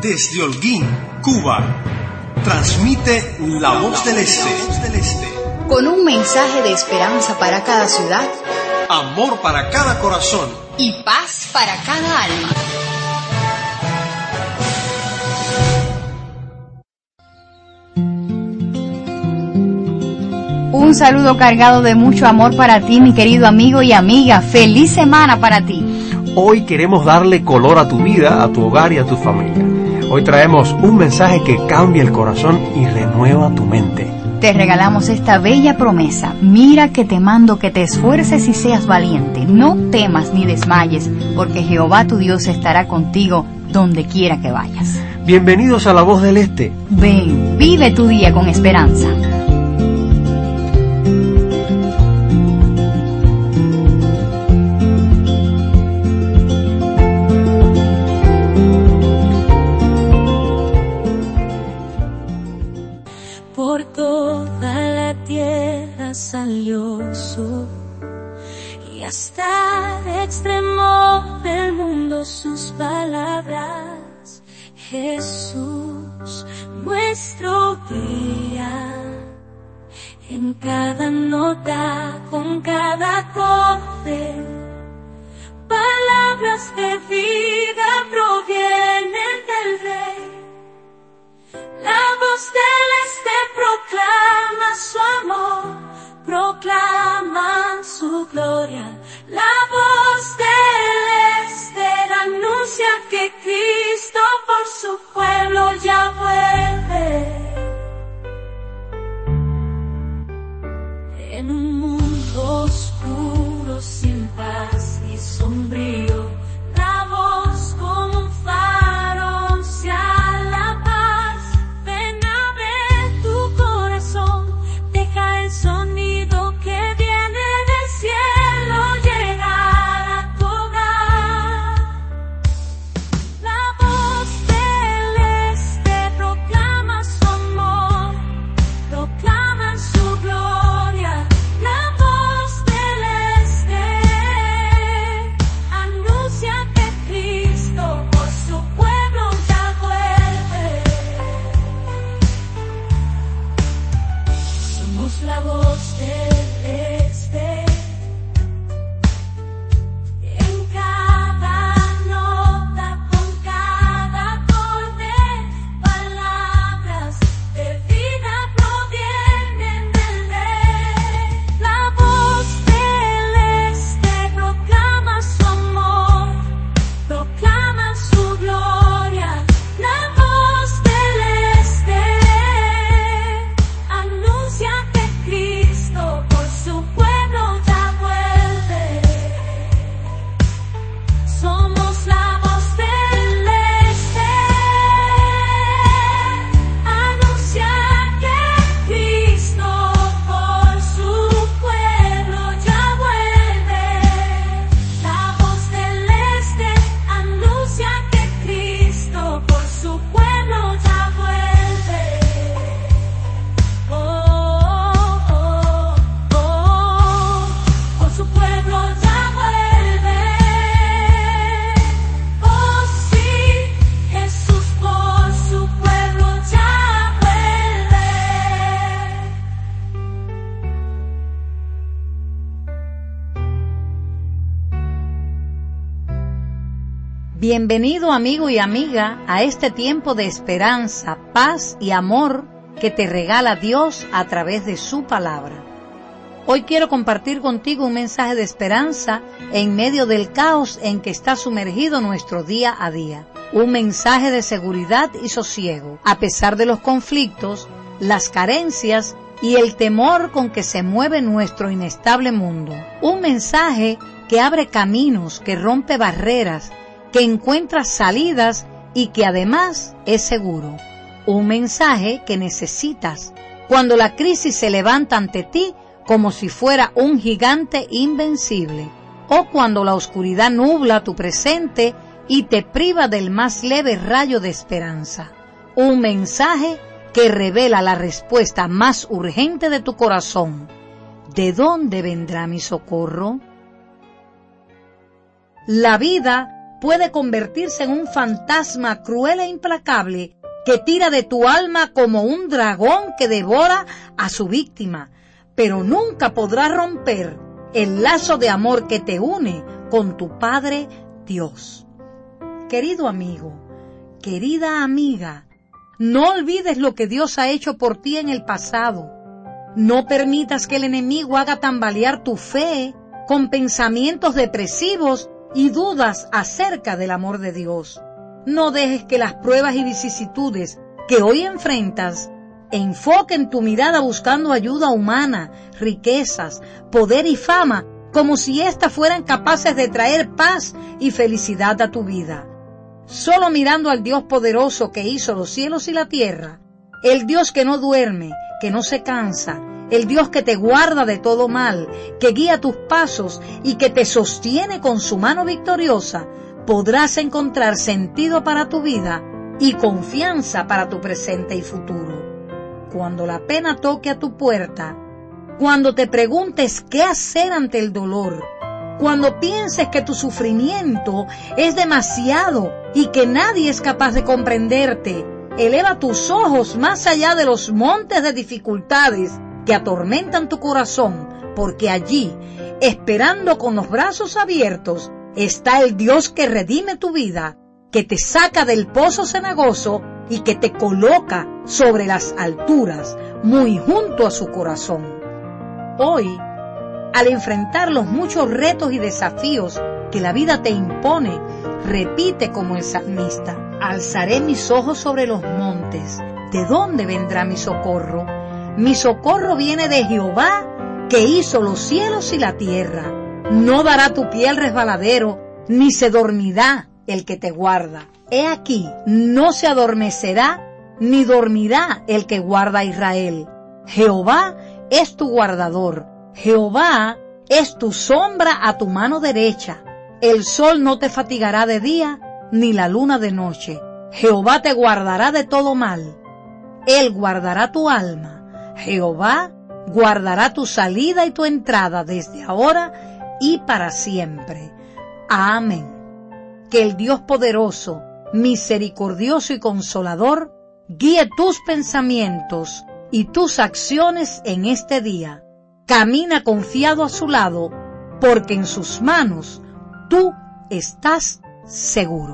Desde Holguín, Cuba, transmite La Voz del Este. Con un mensaje de esperanza para cada ciudad, amor para cada corazón y paz para cada alma. Un saludo cargado de mucho amor para ti, mi querido amigo y amiga. ¡Feliz semana para ti! Hoy queremos darle color a tu vida, a tu hogar y a tu familia. Hoy traemos un mensaje que cambia el corazón y renueva tu mente. Te regalamos esta bella promesa. Mira que te mando que te esfuerces y seas valiente. No temas ni desmayes, porque Jehová tu Dios estará contigo donde quiera que vayas. Bienvenidos a La Voz del Este. Ven, vive tu día con esperanza. Por toda la tierra salió su y hasta el extremo del mundo sus palabras. Jesús, nuestro guía, en cada nota, con cada acorde, palabras de vida provienen del Rey. La voz del Este proclama su amor, proclama su gloria. La voz del Este anuncia que Cristo por su pueblo ya vuelve. En un mundo oscuro, sin paz y sombrío, la voz como un faro anuncia la paz. Ven a ver tu corazón, deja el sonido que viene del cielo llegar a tu hogar. La voz del Este proclama su amor, proclama su gloria. La voz del Este anuncia que Cristo por su pueblo ya vuelve. Somos la voz del Este. En cada nota, con cada acorde, palabras de vida provienen del Rey. La voz del Este proclama su amor, proclama su gloria. La voz del Este anuncia que Cristo por su pueblo ya vuelve. Somos la voz del Este, anuncia que Cristo por su pueblo ya vuelve. La voz del Este anuncia que Cristo por su pueblo ya vuelve. Por su pueblo ya vuelve. Oh sí, Jesús por su pueblo ya vuelve. Bienvenido, amigo y amiga, a este tiempo de esperanza, paz y amor que te regala Dios a través de su palabra. Hoy quiero compartir contigo un mensaje de esperanza en medio del caos en que está sumergido nuestro día a día. Un mensaje de seguridad y sosiego, a pesar de los conflictos, las carencias y el temor con que se mueve nuestro inestable mundo. Un mensaje que abre caminos, que rompe barreras, que encuentra salidas y que además es seguro. Un mensaje que necesitas cuando la crisis se levanta ante ti como si fuera un gigante invencible, o cuando la oscuridad nubla tu presente y te priva del más leve rayo de esperanza. Un mensaje que revela la respuesta más urgente de tu corazón. ¿De dónde vendrá mi socorro? La vida puede convertirse en un fantasma cruel e implacable que tira de tu alma como un dragón que devora a su víctima, pero nunca podrá romper el lazo de amor que te une con tu Padre Dios. Querido amigo, querida amiga, no olvides lo que Dios ha hecho por ti en el pasado. No permitas que el enemigo haga tambalear tu fe con pensamientos depresivos y dudas acerca del amor de Dios. No dejes que las pruebas y vicisitudes que hoy enfrentas enfoquen tu mirada buscando ayuda humana, riquezas, poder y fama, como si éstas fueran capaces de traer paz y felicidad a tu vida. Solo mirando al Dios poderoso que hizo los cielos y la tierra, el Dios que no duerme, que no se cansa, el Dios que te guarda de todo mal, que guía tus pasos y que te sostiene con su mano victoriosa, podrás encontrar sentido para tu vida y confianza para tu presente y futuro. Cuando la pena toque a tu puerta, cuando te preguntes qué hacer ante el dolor, cuando pienses que tu sufrimiento es demasiado y que nadie es capaz de comprenderte, eleva tus ojos más allá de los montes de dificultades que atormentan tu corazón, porque allí, esperando con los brazos abiertos, está el Dios que redime tu vida, que te saca del pozo cenagoso y que te coloca sobre las alturas, muy junto a su corazón. Hoy, al enfrentar los muchos retos y desafíos que la vida te impone, repite como el salmista: alzaré mis ojos sobre los montes. ¿De dónde vendrá mi socorro? Mi socorro viene de Jehová, que hizo los cielos y la tierra. No dará tu pie al resbaladero, ni se dormirá el que te guarda. He aquí, no se adormecerá, ni dormirá el que guarda a Israel. Jehová es tu guardador. Jehová es tu sombra a tu mano derecha. El sol no te fatigará de día, ni la luna de noche. Jehová te guardará de todo mal. Él guardará tu alma. Jehová guardará tu salida y tu entrada desde ahora y para siempre. Amén. Que el Dios poderoso, misericordioso y consolador, guíe tus pensamientos y tus acciones en este día. Camina confiado a su lado, porque en sus manos tú estás seguro.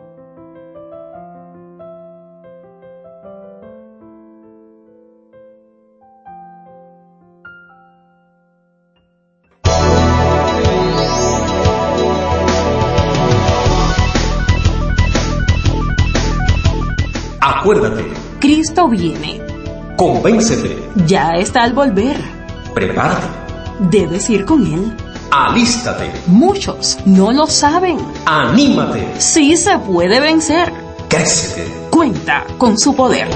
Acuérdate, Cristo viene. convéncete, Ya está al volver. prepárate, Debes ir con Él. alístate, Muchos no lo saben. anímate, Sí se puede vencer. crécete. Cuenta con su poder.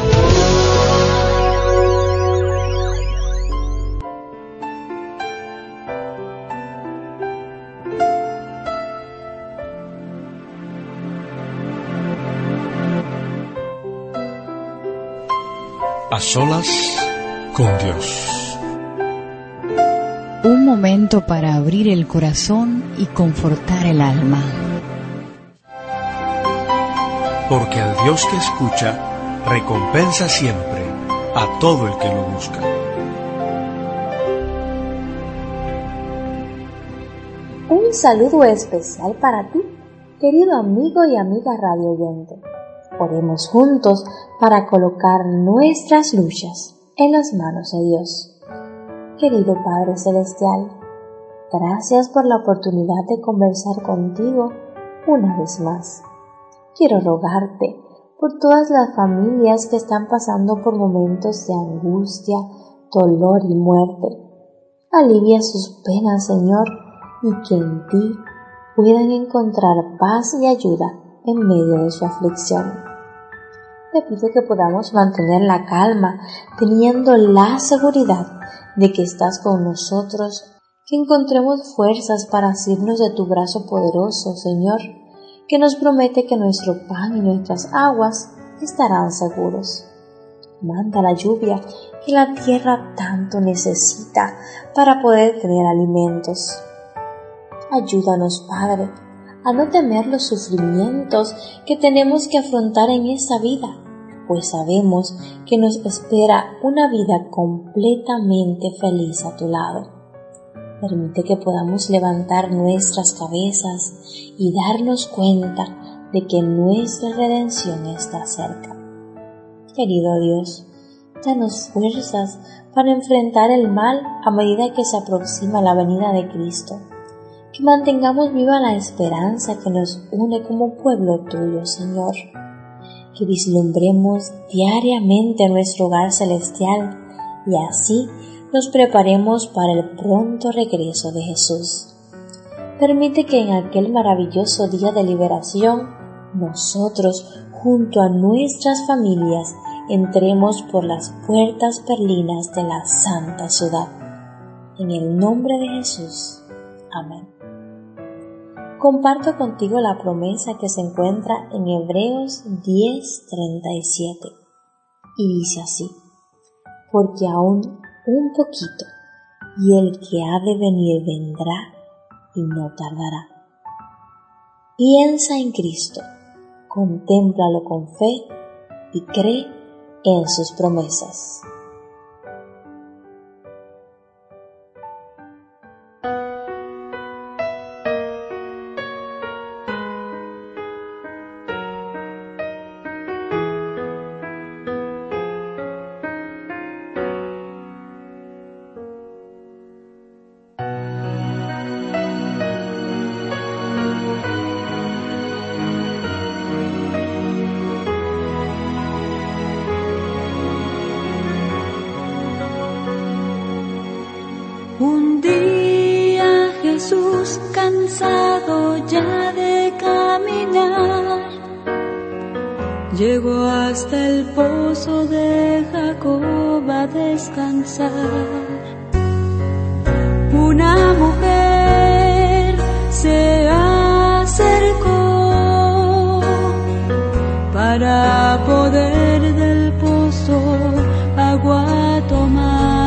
A solas con Dios. Un momento para abrir el corazón y confortar el alma. Porque al Dios que escucha, recompensa siempre a todo el que lo busca. Un saludo especial para ti, querido amigo y amiga radio oyente. Oremos juntos para colocar nuestras luchas en las manos de Dios. Querido Padre Celestial, gracias por la oportunidad de conversar contigo una vez más. Quiero rogarte por todas las familias que están pasando por momentos de angustia, dolor y muerte. Alivia sus penas, Señor, y que en ti puedan encontrar paz y ayuda en medio de su aflicción. Te pido que podamos mantener la calma, teniendo la seguridad de que estás con nosotros, que encontremos fuerzas para asirnos de tu brazo poderoso, Señor, que nos promete que nuestro pan y nuestras aguas estarán seguros. Manda la lluvia que la tierra tanto necesita para poder tener alimentos. Ayúdanos, Padre, a no temer los sufrimientos que tenemos que afrontar en esta vida, pues sabemos que nos espera una vida completamente feliz a tu lado. Permite que podamos levantar nuestras cabezas y darnos cuenta de que nuestra redención está cerca. Querido Dios, danos fuerzas para enfrentar el mal a medida que se aproxima la venida de Cristo. Que mantengamos viva la esperanza que nos une como pueblo tuyo, Señor. Que vislumbremos diariamente nuestro hogar celestial y así nos preparemos para el pronto regreso de Jesús. Permite que en aquel maravilloso día de liberación, nosotros, junto a nuestras familias, entremos por las puertas perlinas de la santa ciudad. En el nombre de Jesús. Amén. Comparto contigo la promesa que se encuentra en Hebreos 10:37 y dice así: porque aún un poquito, y el que ha de venir vendrá y no tardará. Piensa en Cristo, contémplalo con fe y cree en sus promesas. Un día Jesús, cansado ya de caminar, llegó hasta el pozo de Jacob a descansar. Una mujer se acercó para poder del pozo agua tomar.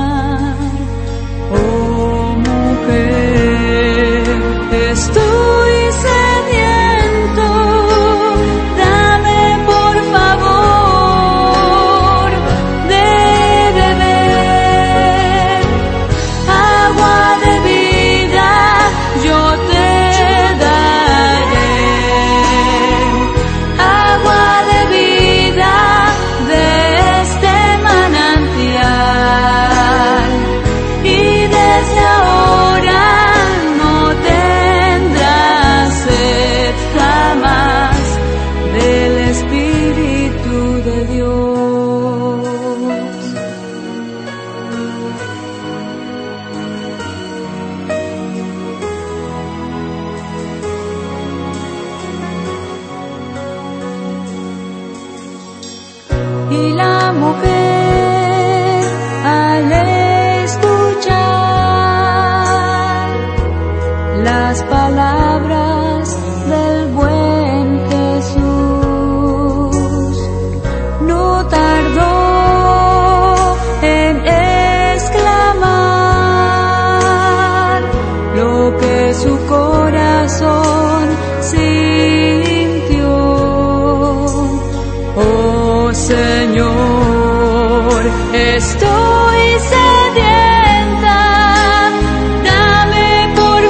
Oh mujer, estoy sediento, dame por favor de beber. Agua de vida yo te daré, agua de vida de este manantial. Y desde ahora no tendrás sed jamás del Espíritu de Dios. Y la mujer al escuchar las palabras del buen Jesús, no tardó en exclamar lo que su corazón sintió. Oh Señor, estoy sedienta, dame por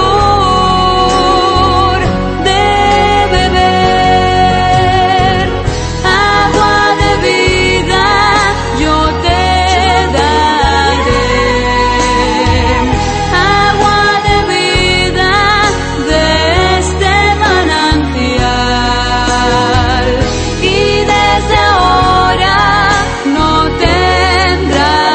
favor de beber. Agua de vida yo te daré, agua de vida de este manantial. Y desde ahora no tendrás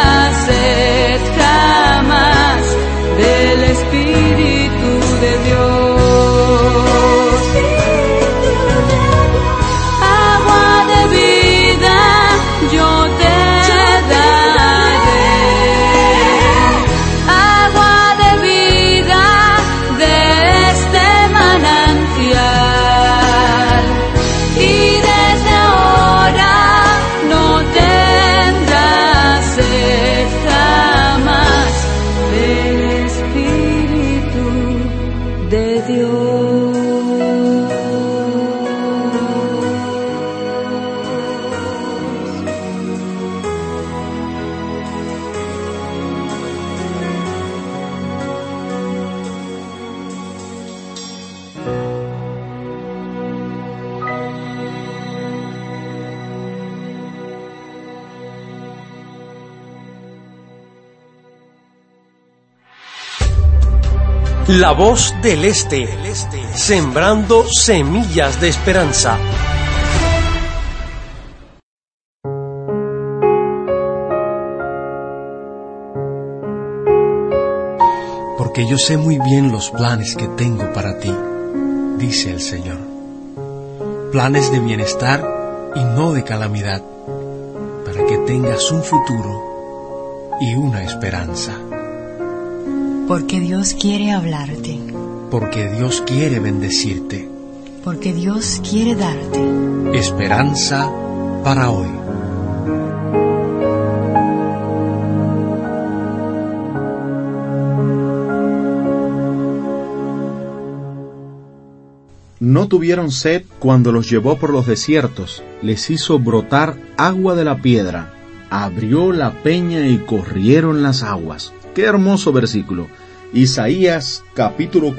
La Voz del Este, sembrando semillas de esperanza. Porque yo sé muy bien los planes que tengo para ti, dice el Señor. Planes de bienestar y no de calamidad, para que tengas un futuro y una esperanza. Porque Dios quiere hablarte. Porque Dios quiere bendecirte. Porque Dios quiere darte esperanza para hoy. No tuvieron sed cuando los llevó por los desiertos, les hizo brotar agua de la piedra, abrió la peña y corrieron las aguas. Qué hermoso versículo. Isaías capítulo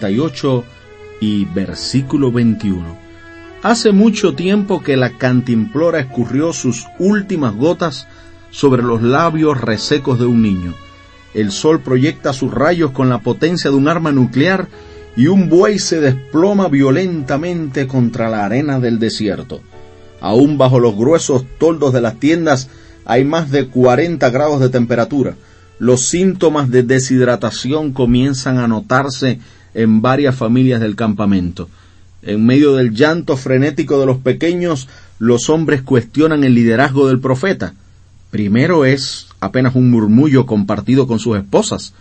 48 y versículo 21. Hace mucho tiempo que la cantimplora escurrió sus últimas gotas sobre los labios resecos de un niño. El sol proyecta sus rayos con la potencia de un arma nuclear y un buey se desploma violentamente contra la arena del desierto. Aún bajo los gruesos toldos de las tiendas hay más de 40 grados de temperatura. Los síntomas de deshidratación comienzan a notarse en varias familias del campamento. En medio del llanto frenético de los pequeños, los hombres cuestionan el liderazgo del profeta. Primero es apenas un murmullo compartido con sus esposas.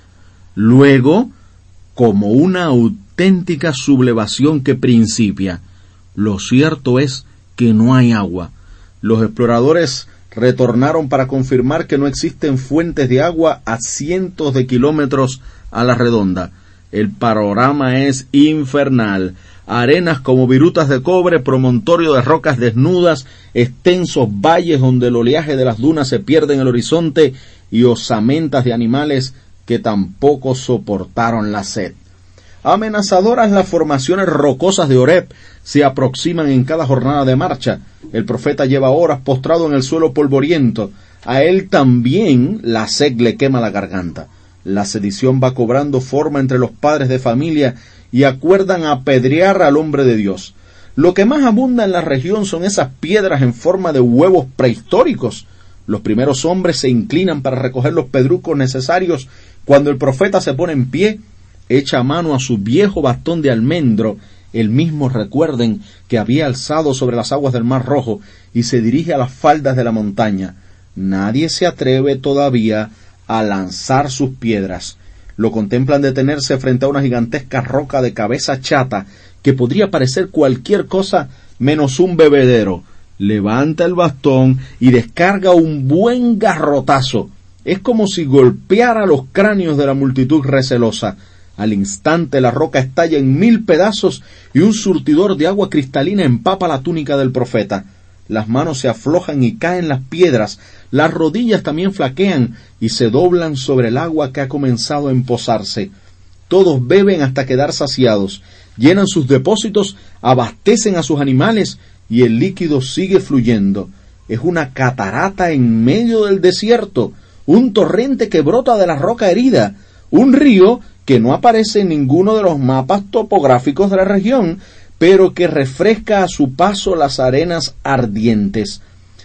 Luego, como una auténtica sublevación que principia. Lo cierto es que no hay agua. Los exploradores retornaron para confirmar que no existen fuentes de agua a cientos de kilómetros a la redonda. El panorama es infernal. Arenas como virutas de cobre, promontorio de rocas desnudas, extensos valles donde el oleaje de las dunas se pierde en el horizonte y osamentas de animales que tampoco soportaron la sed. Amenazadoras las formaciones rocosas de Horeb se aproximan en cada jornada de marcha. El profeta lleva horas postrado en el suelo polvoriento. A él también la sed le quema la garganta. La sedición va cobrando forma entre los padres de familia y acuerdan apedrear al hombre de Dios. Lo que más abunda en la región son esas piedras en forma de huevos prehistóricos. Los primeros hombres se inclinan para recoger los pedrucos necesarios cuando el profeta se pone en pie, echa mano a su viejo bastón de almendro, el mismo, recuerden, que había alzado sobre las aguas del Mar Rojo, y se dirige a las faldas de la montaña. Nadie se atreve todavía a lanzar sus piedras. Lo contemplan detenerse frente a una gigantesca roca de cabeza chata que podría parecer cualquier cosa menos un bebedero. Levanta el bastón y descarga un buen garrotazo. Es como si golpeara los cráneos de la multitud recelosa. Al instante la roca estalla en 1000 pedazos y un surtidor de agua cristalina empapa la túnica del profeta. Las manos se aflojan y caen las piedras, las rodillas también flaquean y se doblan sobre el agua que ha comenzado a empozarse. Todos beben hasta quedar saciados, llenan sus depósitos, abastecen a sus animales y el líquido sigue fluyendo. Es una catarata en medio del desierto, un torrente que brota de la roca herida, un río que no aparece en ninguno de los mapas topográficos de la región, pero que refresca a su paso las arenas ardientes.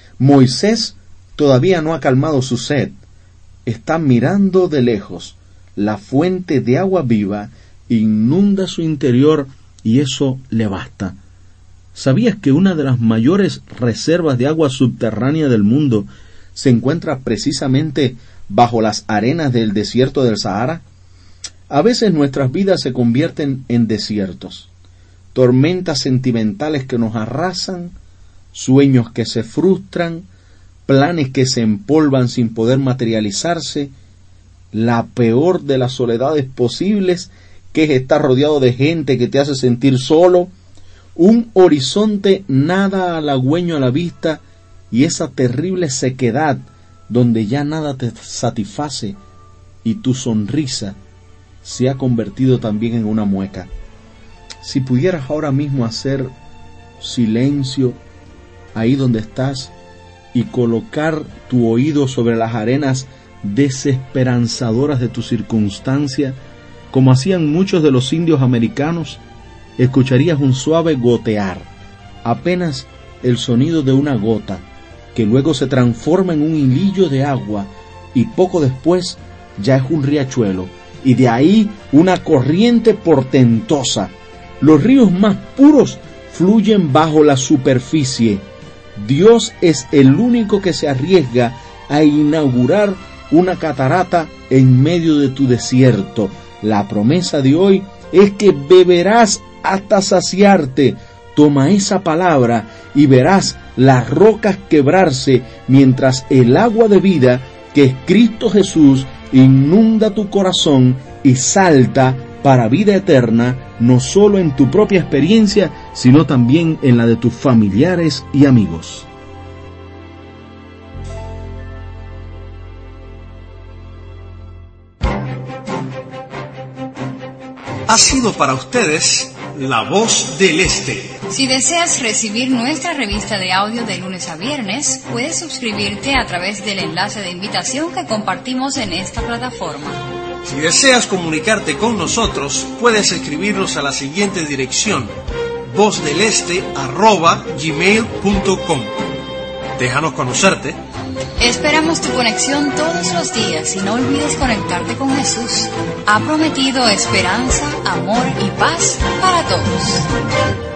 Moisés todavía no ha calmado su sed. Está mirando de lejos. La fuente de agua viva inunda su interior y eso le basta. ¿Sabías que una de las mayores reservas de agua subterránea del mundo se encuentra precisamente bajo las arenas del desierto del Sahara? A veces nuestras vidas se convierten en desiertos, tormentas sentimentales que nos arrasan, sueños que se frustran, planes que se empolvan sin poder materializarse, la peor de las soledades posibles, que es estar rodeado de gente que te hace sentir solo, un horizonte nada halagüeño a la vista y esa terrible sequedad donde ya nada te satisface y tu sonrisa se ha convertido también en una mueca. Si pudieras ahora mismo hacer silencio ahí donde estás y colocar tu oído sobre las arenas desesperanzadoras de tu circunstancia, como hacían muchos de los indios americanos, escucharías un suave gotear, apenas el sonido de una gota, que luego se transforma en un hilillo de agua y poco después ya es un riachuelo, y de ahí una corriente portentosa. Los ríos más puros fluyen bajo la superficie. Dios es el único que se arriesga a inaugurar una catarata en medio de tu desierto. La promesa de hoy es que beberás hasta saciarte. Toma esa palabra y verás las rocas quebrarse mientras el agua de vida, que es Cristo Jesús, inunda tu corazón y salta para vida eterna, no solo en tu propia experiencia, sino también en la de tus familiares y amigos. Ha sido para ustedes La Voz del Este. Si deseas recibir nuestra revista de audio de lunes a viernes, puedes suscribirte a través del enlace de invitación que compartimos en esta plataforma. Si deseas comunicarte con nosotros, puedes escribirnos a la siguiente dirección: vozdeleste@gmail.com. Déjanos conocerte. Esperamos tu conexión todos los días y no olvides conectarte con Jesús. Ha prometido esperanza, amor y paz para todos.